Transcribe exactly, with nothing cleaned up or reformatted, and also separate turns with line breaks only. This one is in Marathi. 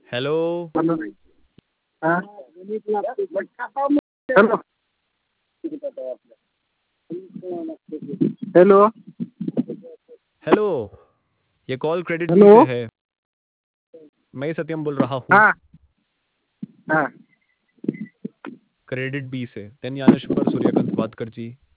हेलो।
हेलो। हाँ। हेलो। हेलो।
हेलो। ये कॉल क्रेडिट बी
हेलो।
से है। मैं सत्यम बोल रहा हूँ।
हाँ। हाँ।
क्रेडिट बी से. त्यांनी ज्ञानेश्वर सूर्यकांत वादकर जी.